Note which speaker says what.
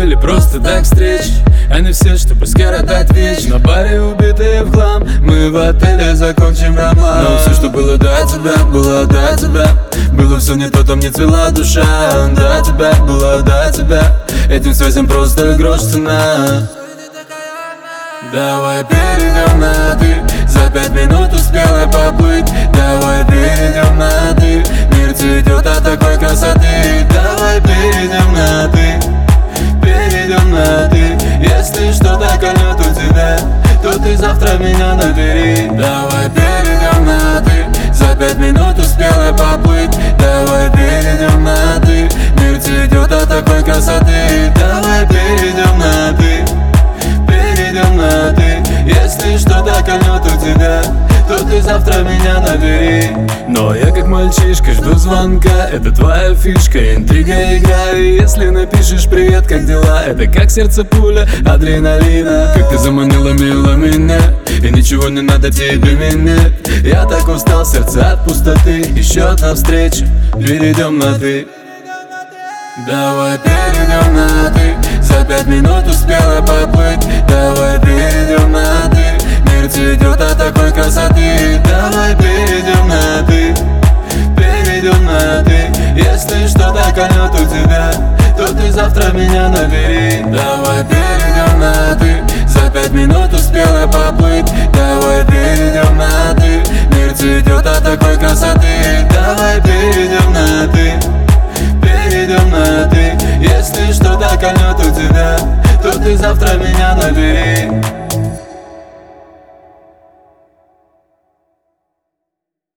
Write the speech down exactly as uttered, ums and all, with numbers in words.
Speaker 1: были просто так встречи. Они все, чтобы скоротать вечер. На баре убитые в хлам, мы в отеле закончим роман. Но все, что было до тебя, было до тебя. Было все не то, там не цвела душа. До тебя, было до тебя. Этим связям просто грош цена. Давай перейдем на ты. За пять минут успела поплыть. Давай перейдем на ты. Мир цветет от такой красоты. Давай перейдем на ты. Перейдем на ты. Если что-то кольнет у тебя, то ты завтра меня набери. Давай перейдем на ты. За пять минут успела поплыть. Давай перейдем на ты. Мир цветет от такой красоты. Давай перейдем на ты. Перейдем на ты. Если что-то кольнет у тебя, то ты завтра меня набери. Но я как мальчишка жду звонка. Это твоя фишка, интрига, игра. И если напишешь привет, как дела, это как сердце пуля адреналина. Как ты заманила, мила меня, и ничего не надо тебе менять. Я так устал, сердце от пустоты. Еще одна встреча, перейдем на ты. Давай перейдем на ты. За пять минут успела поплыть. Давай перейдем на ты. Мир цветет от такой красоты. Давай перейдем на ты. Перейдем на ты. Если что-то кольнет у тебя, то ты завтра меня набери. Давай перейдем на ты. За пять минут успела поплыть. Давай перейдем на ты. Мир цветет от такой красоты. Давай перейдем на ты. Перейдем на ты. Если что-то кольнет у тебя, то ты завтра меня набери.